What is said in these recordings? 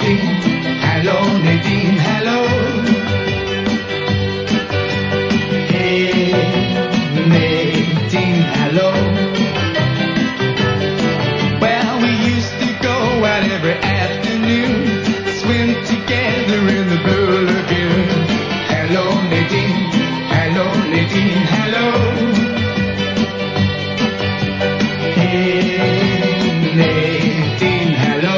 Nadine. Hello, Nadine. Hello. Hey, Nadine. Hello. Well, we used to go out every afternoon, swim together in the Blue Lagoon. Hello, Nadine. Hello, Nadine. Hello. Nadine, hello.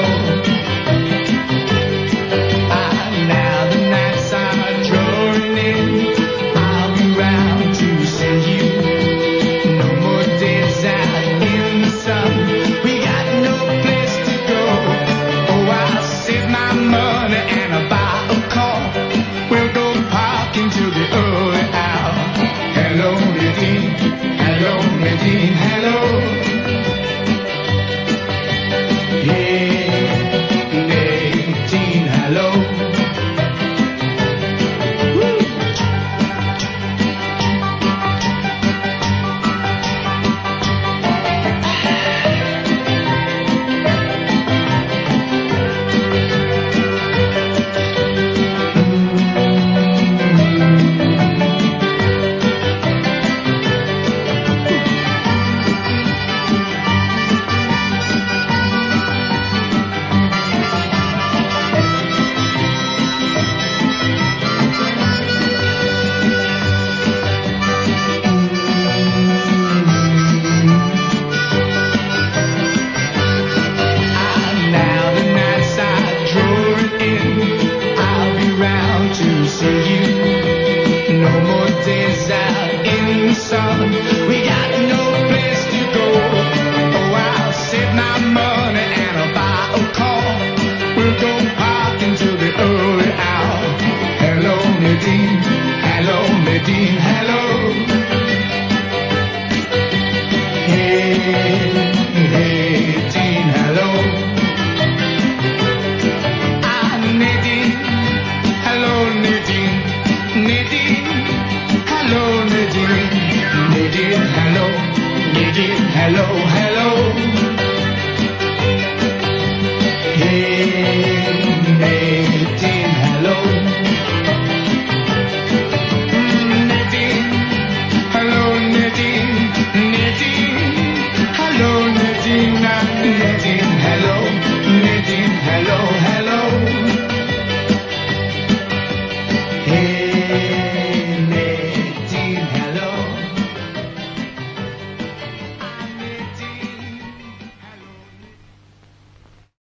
Now the nights are drawing in. I'll be round to see you. No more days out in the sun. We got no place to go. Oh, I'll save my money and I'll buy a car. We'll go parking till the early hour. Hello, Nadine. Hello, Nadine. Hello. Nadine, hello. We got no place to go. Oh, I'll save my money and I'll buy a car. We'll go park until the early hour. Hello, Nadine. Hello, Nadine. Hello. Hey.